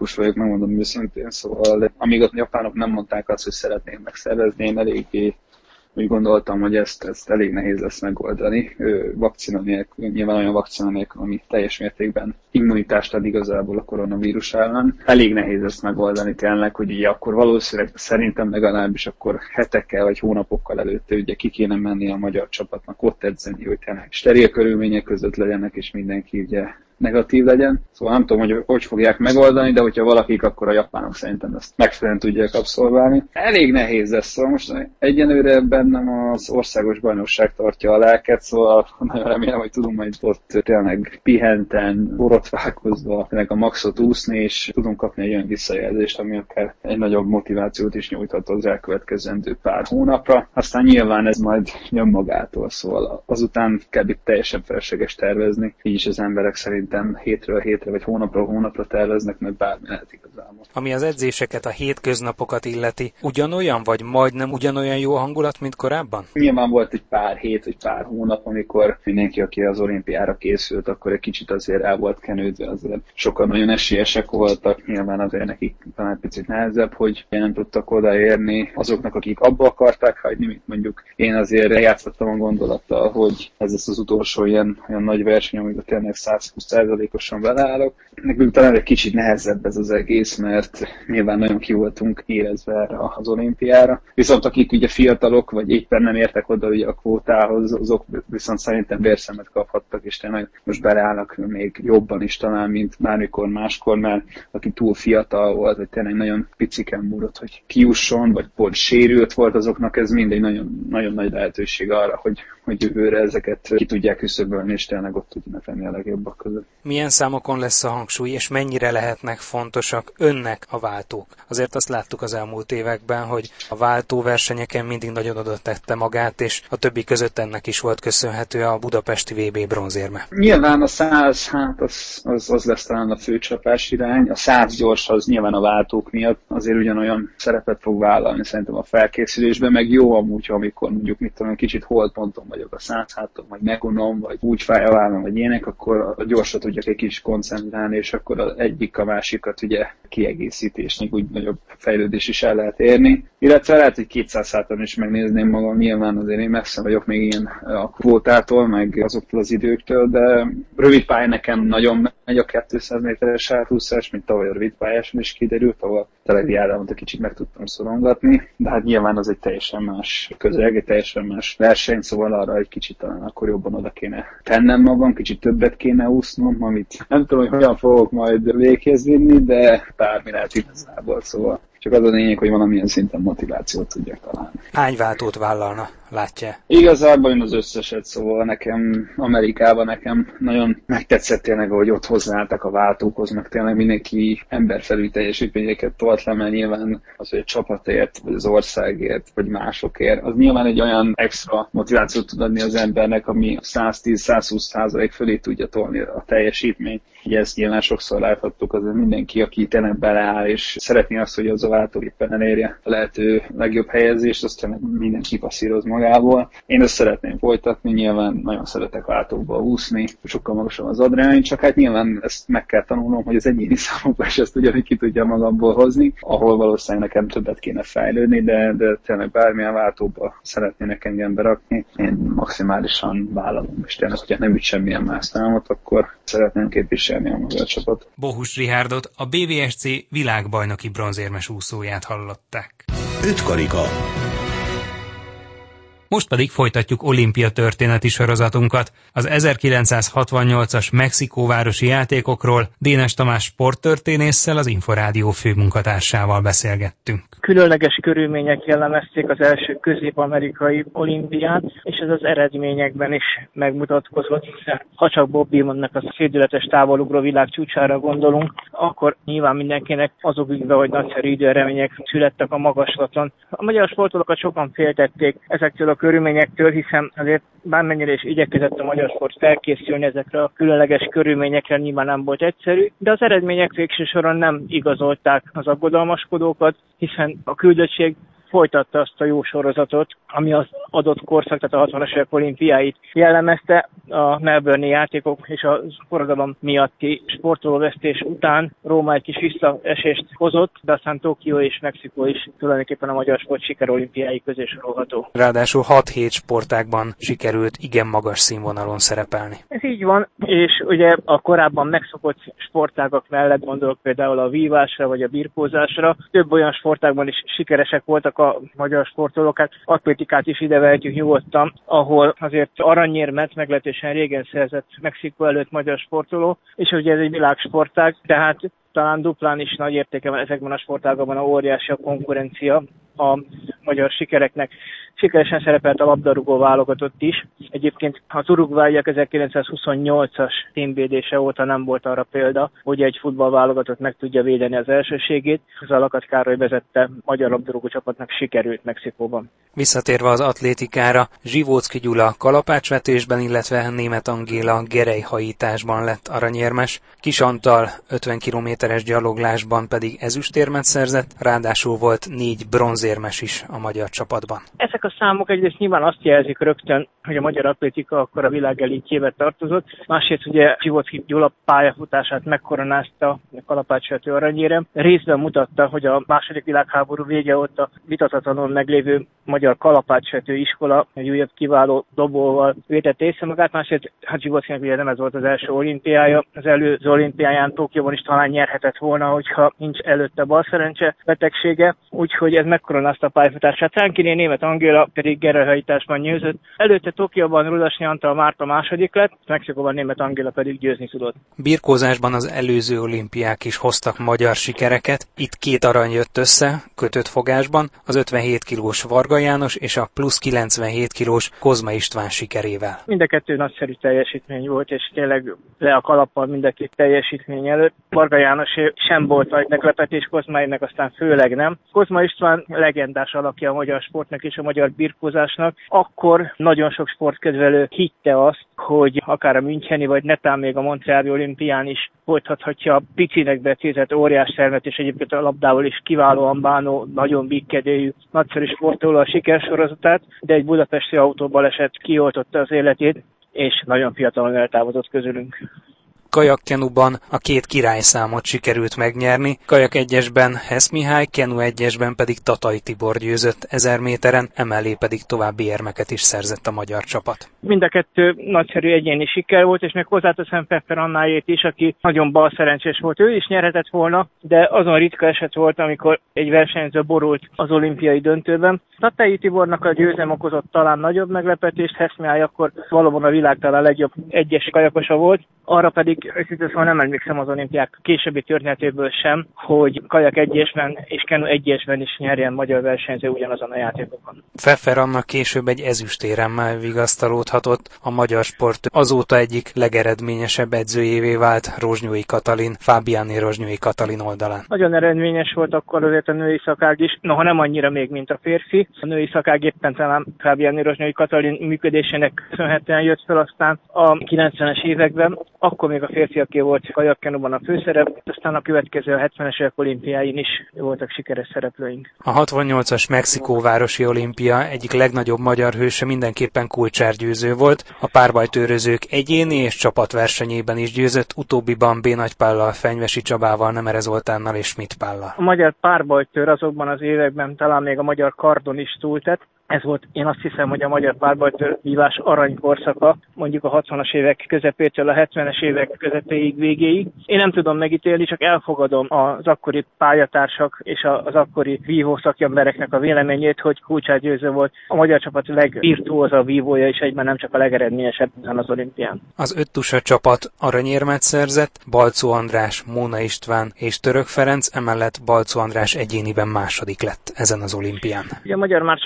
szkeptikus vagyok, megmondom őszintén, szóval amíg a japánok nem mondták azt, hogy szeretnék megszervezni, én eléggé úgy gondoltam, hogy ezt elég nehéz lesz megoldani. Vakcina nélkül, nyilván olyan vakcina nélkül, ami teljes mértékben immunitást ad igazából a koronavírus ellen. Elég nehéz ezt megoldani tényleg, hogy ugye akkor valószínűleg szerintem legalábbis akkor hetekkel vagy hónapokkal előtte ugye ki kéne menni a magyar csapatnak ott edzeni, hogy tényleg steril körülmények között legyenek, és mindenki ugye negatív legyen. Szóval nem tudom, hogy fogják megoldani, de hogyha valakik, akkor a japánok szerintem ezt megfelelően tudják abszolválni. Elég nehéz lesz, szóval most egyenlőre bennem az országos bajnokság tartja a lelket, szóval nagyon remélem, hogy tudunk majd ott tényleg pihenten, borotválkozva, tényleg a maxot úszni, és tudunk kapni egy olyan visszajelzést, ami akár egy nagyobb motivációt is nyújthat az elkövetkezendő pár hónapra. Aztán nyilván ez majd jön magától, szóval azután kell itt teljesen felesleges tervezni, így is az emberek szerint hétről hétre vagy hónapra terveznek, mert bármi lehet igazából. Ami az edzéseket, a hétköznapokat illeti, ugyanolyan vagy majdnem ugyanolyan jó hangulat, mint korábban? Nyilván volt egy pár hét, vagy pár hónap, amikor mindenki, aki az olimpiára készült, akkor egy kicsit azért el volt kenődve, azért sokan nagyon esélyesek voltak, nyilván azért nekik talán egy picit nehezebb, hogy nem tudtak odaérni azoknak, akik abba akarták hagyni, mint mondjuk én azért játszottam a gondolattal, hogy ez lesz az utolsó ilyen nagy verseny, amikor tényleg 120%-osan beleállok. Nekünk talán egy kicsit nehezebb ez az egész, mert nyilván nagyon ki voltunk érezve erre az olimpiára. Viszont akik ugye fiatalok, vagy éppen nem értek oda ugye a kvótához, azok viszont szerintem vérszemet kaphattak, és tényleg most beleállnak még jobban is talán, mint bármikor máskor, mert aki túl fiatal volt, vagy tényleg nagyon piciken múlott, hogy kijusson, vagy pont sérült volt, azoknak ez mindegy nagyon, nagyon nagy lehetőség arra, hogy jövőre ezeket ki tudják küszöbölni, és tényleg ott tudjanak lenni a legjobbak között. Milyen számokon lesz a hangsúly, és mennyire lehetnek fontosak önnek a váltók? Azért azt láttuk az elmúlt években, hogy a váltóversenyeken mindig nagyon oda tette magát, és a többi között ennek is volt köszönhető a budapesti VB bronzérme. Nyilván a 100, az lesz talán a főcsapás irány. A 100 gyors az nyilván a váltók miatt azért ugyanolyan szerepet fog vállalni szerintem a felkészülésben, meg jó amúgy, amikor mondjuk kicsit holdponton vagyok a 100 háton, vagy megunom, vagy úgy fáj a vállam, vagy ilyenek, akkor a gyorsat tudjak egy kis koncentrálni, és akkor az egyik a másikat ugye kiegészíti, és még úgy nagyobb fejlődés is el lehet érni. Illetve lehet, hogy 200 háton is megnézném magam, nyilván azért én messze vagyok még ilyen a kvótától, meg azoktól az időktől, de rövid pályán nekem nagyon megy a 200 méteres átúszás, mint tavaly a rövid pályáson is kiderült, ahol Telegi Ádámot egy kicsit meg tudtam szorongatni, de hát nyilván az egy teljesen más közeg, egy teljesen más verseny, szóval arra egy kicsit talán akkor jobban oda kéne tennem magam, kicsit többet kéne úsznom, amit nem tudom, hogy hogyan fogok majd véghez vinni, de bármi lehet igazából, szóval csak az a lényeg, hogy valamilyen szinten motivációt tudjak találni. Hány váltót vállalna, látja? Igazából én az összeset, szóval nekem Amerikában nagyon megtetszett tényleg, hogy ott hozzáálltak a váltókhoz, meg tényleg mindenki emberfelül teljesítményeket tolt le, mert nyilván az, hogy a csapatért, vagy az országért, vagy másokért, az nyilván egy olyan extra motivációt tud adni az embernek, ami 110-120% fölé tudja tolni a teljesítményt. Ugye ezt nyilván sokszor láthattuk, azért mindenki, aki tényleg beleáll, és szeretné azt, hogy az a váltó éppen elérje a lehető legjobb helyezést, azt tényleg mindenki passzíroz magából. Én ezt szeretném folytatni, nyilván nagyon szeretek váltókba úszni, sokkal magasabb az adrenalin, csak hát nyilván ezt meg kell tanulnom, hogy az egyéni számokban is ezt ugyanígy ki tudja magamból hozni, ahol valószínűleg nekem többet kéne fejlődni, de tényleg bármilyen váltóba szeretnének engem berakni, én maximálisan vállalom, és tényleg, hogyha nem üt semmilyen más számot, akkor szeretném képviselni a magyar csapat. Bohus Richárdot, a BVSC világbajnoki bronzérmes úszóját hallották. Ötkarika. Most pedig folytatjuk olimpia történeti sorozatunkat. Az 1968-as mexikóvárosi játékokról Dénes Tamás sporttörténésszel, az Inforádió főmunkatársával beszélgettünk. Különleges körülmények jellemezték az első közép-amerikai olimpiát, és ez az eredményekben is megmutatkozott, hiszen ha csak Bob Beamonnak a szédületes távolugró világ csúcsára gondolunk, akkor nyilván mindenkinek azok ügybe, hogy nagyszerű időremények születtek a magaslaton. A magyar sportolókat sokan féltették ezektől a körülményektől, hiszen azért bármennyire is igyekezett a magyar sport felkészülni ezekre a különleges körülményekre, nyilván nem volt egyszerű, de az eredmények végső soron nem igazolták az aggodalmaskodókat, hiszen a küldöttség folytatta azt a jó sorozatot, ami az adott korszak, tehát a 60-as évek olimpiáit jellemezte. A melbourne-i játékok és a forradalom miatti sportolóvesztés után Róma egy kis visszaesést hozott, de aztán Tokió és Mexikó is tulajdonképpen a magyar sport sikerolimpiái közé sorolható. Ráadásul 6-7 sportágban sikerült igen magas színvonalon szerepelni. Ez így van, és ugye a korábban megszokott sportágak mellett gondolok például a vívásra vagy a birkózásra. Több olyan sportágban is sikeresek voltak a magyar sportolók, hát atlétikát is ide vehetjük nyugodtan, ahol azért aranyérmet meglehetősen régen szerzett Mexikó előtt magyar sportoló, és ugye ez egy világsportág, tehát talán duplán is nagy értéke van ezekben a sportágakban, a óriási a konkurencia a magyar sikereknek. Sikeresen szerepelt a labdarúgó válogatott is. Egyébként az uruguayiak 1928-as címvédése óta nem volt arra példa, hogy egy futballválogatott meg tudja védeni az elsőségét. Az Alakat Károly vezette magyar labdarúgó csapatnak sikerült Mexikóban. Visszatérve az atlétikára, Zsivóczky Gyula kalapácsvetésben, illetve Németh Angéla gerelyhajításban lett aranyérmes, Kis Antal 50 kilométeres gyaloglásban pedig ezüstérmet szerzett, ráadásul volt 4 bronzérmes is a magyar csapatban. Ezek a számok egyrészt nyilván azt jelzik rögtön, hogy a magyar atlétika akkor a világ elitjébe tartozott. Másrészt ugye Zsivóczky Gyula pályafutását megkoronázta a kalapácsvető aranyérem. Részben mutatta, hogy a II. Világháború vége óta vitathatatlanul meglévő magyar kalapácsvető iskola egy újabb kiváló dobóval vétette észre magát. Másrészt Zsivóczkynak ugye nem ez volt az első olimpiája. Az előző olimpiáján Tokióban is talán nyerhetett volna, hogyha nincs előtte balszerencse betegsége. Úgyhogy ez megkoronázta a pályafutását. Ránkiné Németh Angéla pedig gerelyhajításban győzött. Előtte Tokióban Rudasnyi Antal Márta második lett, Mexikóban Németh Angéla pedig győzni tudott. Birkózásban az előző olimpiák is hoztak magyar sikereket. Itt 2 arany jött össze, kötött fogásban, az 57 kilós Varga János és a plusz 97 kilós Kozma István sikerével. Mind a kettő nagyszerű teljesítmény volt, és tényleg le a kalappal mind a két teljesítmény előtt. Varga János sem volt nagy meglepetés, Kozmáinak aztán főleg nem. Kozma István legendás alakja a magyar sportnak és a magyar birkózásnak. Akkor nagyon sok sportkedvelő hitte azt, hogy akár a müncheni, vagy netán még a montreali olimpián is folytathatja a picinek becézett óriás szervet, és egyébként a labdával is kiválóan bánó, nagyon bigkedélyű, nagyszerű sportoló a sikersorozatát, de egy budapesti autóbaleset kioltotta az életét, és nagyon fiatalon eltávozott közülünk. Kajakkenuban a 2 királyszámot sikerült megnyerni, kajak 1-esben Hess Mihály, kenu 1-esben pedig Tatai Tibor győzött 1000 méteren, emellé pedig további érmeket is szerzett a magyar csapat. Mind a kettő nagyszerű egyéni siker volt, és még hozzáteszem Pfeffer Annájét is, aki nagyon balszerencsés volt. Ő is nyerhetett volna, de azon ritka eset volt, amikor egy versenyző borult az olimpiai döntőben. Tatai Tibornak a győzelem okozott talán nagyobb meglepetést, Hess Mihály akkor valóban a világ talán legjobb egyes kajakosa volt, arra pedig szóval nem emlékszem az olimpiák későbbi történetéből sem, hogy kajak 1-esben és kenu 1-esben is nyerjen magyar versenyző ugyanazon a játékokon. Pfeffer Anna később egy ezüstéremmel vigasztalódhatott, a magyar sport azóta egyik legeredményesebb edzőjévé vált Rozsnyói Katalin, Fábiáni Rozsnyói Katalin oldalán. Nagyon eredményes volt akkor azért a női szakág is, noha nem annyira még, mint a férfi. A női szakág éppen talán Fábiáni Rozsnyói Katalin működésének köszönhetően jött fel aztán a 90-es években. Akkor még a férfiaké volt kajakkenuban a főszerep, aztán a következő a 70-es évek olimpiáin is voltak sikeres szereplőink. A 68-as Mexikóvárosi olimpia egyik legnagyobb magyar hőse mindenképpen Kulcsár Győző volt, a párbajtőrözők egyéni és csapatversenyében is győzött, utóbbiban B. Nagy Pállal, Fenyvesi Csabával, Nemere Zoltánnal és Schmidt Pállal. A magyar párbajtőr azokban az években talán még a magyar kardon is túltett. Ez volt, én azt hiszem, hogy a magyar párbajtőrvívás aranykorszaka, mondjuk a 60-as évek közepétől a 70-es évek közepéig, végéig. Én nem tudom megítélni, csak elfogadom az akkori pályatársak és az akkori vívó szakembereknek a véleményét, hogy Kulcsár Győző volt a magyar csapat legvirtuózabb vívója, és egyben nem csak a legeredményesebb az olimpián. Az 5 tusa csapat aranyérmet szerzett, Balczó András, Móna István és Török Ferenc, emellett Balczó András egyéniben második lett ezen az olimpián. Ugye a magyar már csak olyan,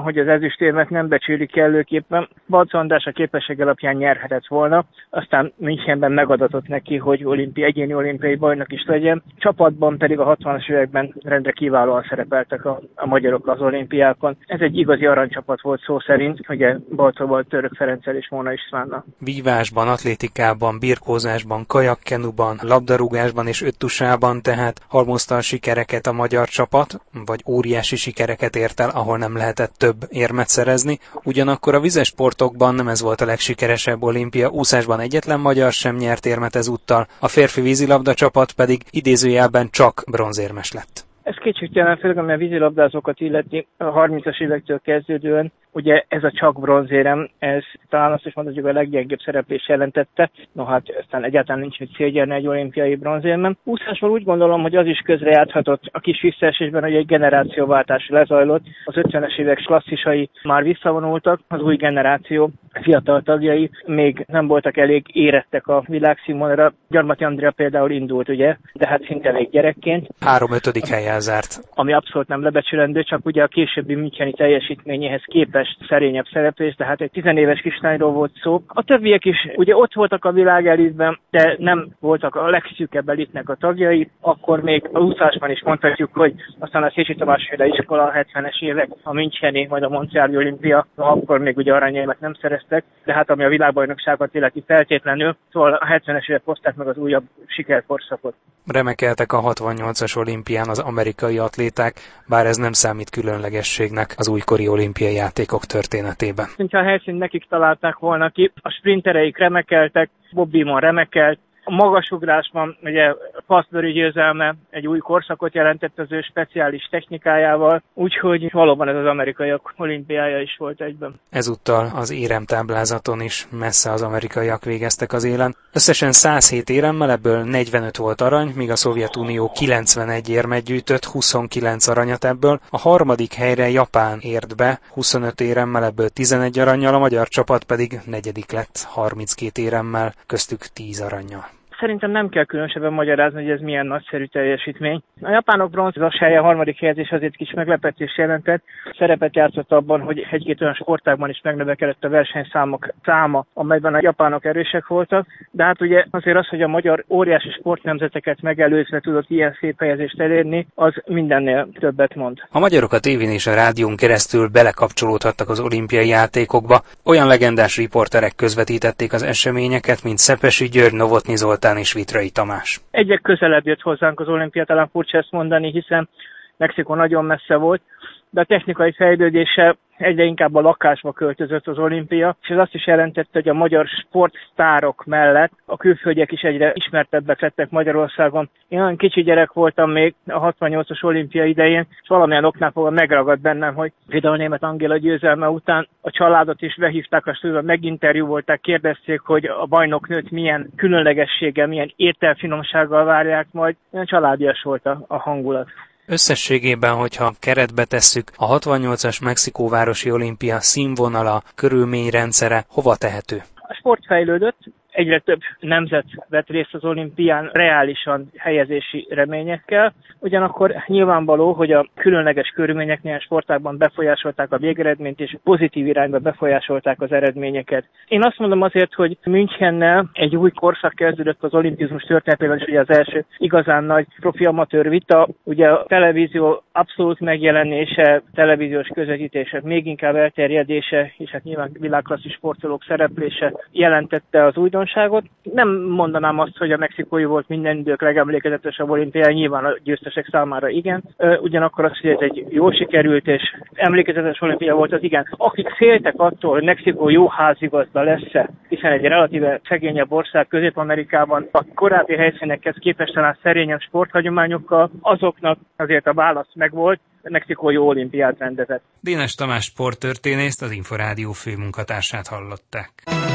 hogy az ezüstérmet nem becsülik kellőképpen. Balc András a képesség alapján nyerhetett volna, aztán Münchenben megadatott neki, hogy egyéni olimpiai bajnok is legyen. Csapatban pedig a 60-as években rendre kiválóan szerepeltek a magyarok az olimpiákon. Ez egy igazi aranycsapat volt szó szerint, ugye Balcóval, Török Ferenccel és Móna Istvánnal. Vívásban, atlétikában, birkózásban, kajakkenuban, labdarúgásban és öttusában tehát halmozta a sikereket a magyar csapat, vagy óriási sikereket ért el, ahol nem lehetett több érmet szerezni. Ugyanakkor a vizes sportokban nem ez volt a legsikeresebb olimpia, úszásban egyetlen magyar sem nyert érmet ezúttal, a férfi vízilabda csapat pedig idézőjelben csak bronzérmes lett. Ez kétségtelen, főleg ami a vízilabdázókat illeti, a 30-as évektől kezdődően, ugye ez a csak bronzérem, ez talán azt is mondhatjuk, a leggyengébb szereplés jelentette, no hát aztán egyáltalán nincs mit szégyelni egy olimpiai bronzérmem. Úszásból úgy gondolom, hogy az is közrejáthatott a kis visszaesésben, hogy egy generációváltás lezajlott, az 50-es évek klasszisai már visszavonultak, az új generáció fiatal tagjai még nem voltak elég érettek a világszínvonalra. Gyarmati Andrea például indult, ugye, de hát szinte még gyerekként. 3/5. helyen zárt. Ami abszolút nem lebecsülendő, csak ugye a későbbi müncheni teljesítményéhez képest szerényebb szereplés, de hát egy 10 éves kislányról volt szó. A többiek is ugye ott voltak a világ elitben, de nem voltak a legszűkebb elitnek a tagjai. Akkor még a úszásban is mondhatjuk, hogy aztán a Szécsi Tamás-féle iskola, a 70-es évek, a müncheni, majd a montreali olimpia, akkor még ugye aranyérmet nem szereztek, de hát ami a világbajnokságot illeti feltétlenül, szóval a 70-es évek hozták meg az újabb sikerkorszakot. Remekeltek a 68-as olimpián az amerikai atléták, bár ez nem számít különlegességnek az újkori olimpiai játékok történetében. Mintha a helyszínt nekik találták volna ki, a sprintereik remekeltek, Bob Beamon remekelt, a magasugrásban ugye Fastbury győzelme egy új korszakot jelentett az ő speciális technikájával, úgyhogy valóban ez az amerikaiak olimpiája is volt egyben. Ezúttal az éremtáblázaton is messze az amerikaiak végeztek az élen. Összesen 107 éremmel, ebből 45 volt arany, míg a Szovjetunió 91 érmet gyűjtött, 29 aranyat ebből. A harmadik helyre Japán ért be, 25 éremmel, ebből 11 arannyal, a magyar csapat pedig negyedik lett, 32 éremmel, köztük 10 arannyal. Szerintem nem kell különösebben magyarázni, hogy ez milyen nagyszerű teljesítmény. A japánok bronzos helye, a harmadik helyezés azért kis meglepetés jelentett. Szerepet játszott abban, hogy egy-két olyan sportágban is megnövekedett a versenyszámok száma, amelyben a japánok erősek voltak. De hát ugye azért az, hogy a magyar óriási sportnemzeteket megelőzve tudott ilyen szép helyezést elérni, az mindennél többet mond. A magyarok a tévén és a rádión keresztül belekapcsolódhattak az olimpiai játékokba. Olyan legendás riporterek közvetítették az eseményeket, mint Szepesi György, Novotny Zoltán és Vitrai Tamás. Egyre közelebb jött hozzánk az olimpia, talán furcsa ezt mondani, hiszen Mexikó nagyon messze volt, de a technikai fejlődése egyre inkább a lakásba költözött az olimpia, és ez azt is jelentette, hogy a magyar sportsztárok mellett a külföldiek is egyre ismertebbek lettek Magyarországon. Én olyan kicsi gyerek voltam még a 68-as olimpia idején, és valamilyen oknál fogva megragadt bennem, hogy például Németh Angéla győzelme után a családot is behívták a stúdióba, meginterjúvolták, kérdezték, hogy a bajnoknőt milyen különlegességgel, milyen ételfinomsággal várják majd. Olyan családias volt a hangulat. Összességében, hogyha keretbe tesszük, a 68-as Mexikóvárosi olimpia színvonala, körülményrendszere hova tehető? A sport fejlődött, egyre több nemzet vett részt az olimpián reálisan helyezési reményekkel. Ugyanakkor nyilvánvaló, hogy a különleges körülmények néhány sportágban befolyásolták a végeredményt, és pozitív irányba befolyásolták az eredményeket. Én azt mondom azért, hogy Münchennel egy új korszak kezdődött az olimpizmus történetében, és ugye az első igazán nagy profi-amatőr vita, ugye a televízió abszolút megjelenése, televíziós közvetítések még inkább elterjedése, és hát nyilván világklasszis sportolók szereplése jelentette az újdonságot. Nem mondanám azt, hogy a mexikói volt minden idők legemlékezetesebb olimpiája, nyilván a győztesek számára igen. Ugyanakkor az, hogy ez egy jól sikerült és emlékezetes olimpia volt, az igen. Akik féltek attól, hogy Mexikó jó házigazda lesz, hiszen egy relatíve szegényebb ország Közép-Amerikában a korábbi helyszínekhez képest talán szerényebb sporthagyományokkal, azoknak azért a válasz megvolt. Mexikó jó olimpiát rendezett. Dénes Tamás sporttörténészt, az Inforádió főmunkatársát hallották.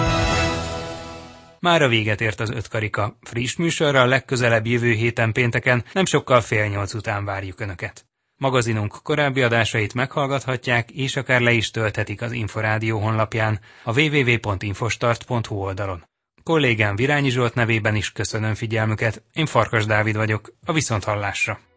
Mára véget ért az 5 karika. Friss műsorral legközelebb jövő héten pénteken, nem sokkal 7:30 után várjuk Önöket. Magazinunk korábbi adásait meghallgathatják, és akár le is tölthetik az Inforádió honlapján, a www.infostart.hu oldalon. Kollégám Virányi Zsolt nevében is köszönöm figyelmüket, én Farkas Dávid vagyok, a viszonthallásra.